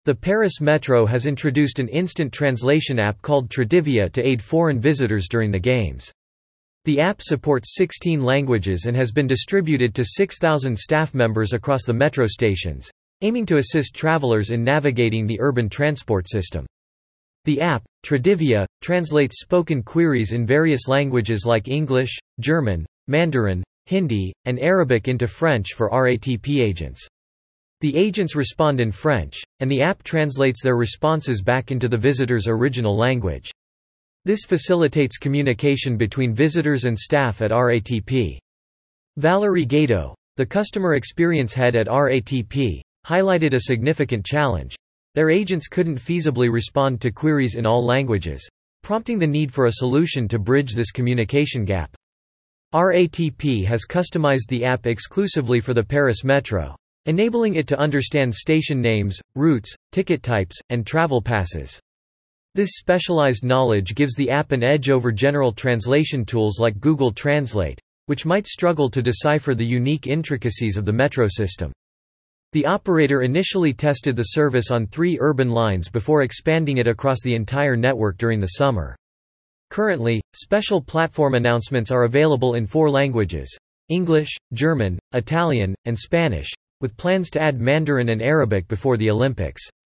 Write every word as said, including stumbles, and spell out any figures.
The Paris Metro has introduced an instant translation app called Tradivia to aid foreign visitors during the games. The app supports sixteen languages and has been distributed to six thousand staff members across the metro stations, aiming to assist travelers in navigating the urban transport system. The app, Tradivia, translates spoken queries in various languages like English, German, Mandarin, Hindi, and Arabic into French for R A T P agents. The agents respond in French, and the app translates their responses back into the visitor's original language. This facilitates communication between visitors and staff at R A T P. Valerie Gato, the customer experience head at R A T P, highlighted a significant challenge. Their agents couldn't feasibly respond to queries in all languages, prompting the need for a solution to bridge this communication gap. R A T P has customized the app exclusively for the Paris Metro, enabling it to understand station names, routes, ticket types, and travel passes. This specialized knowledge gives the app an edge over general translation tools like Google Translate, which might struggle to decipher the unique intricacies of the metro system. The operator initially tested the service on three urban lines before expanding it across the entire network during the summer. Currently, special platform announcements are available in four languages: English, German, Italian, and Spanish, with plans to add Mandarin and Arabic before the Olympics.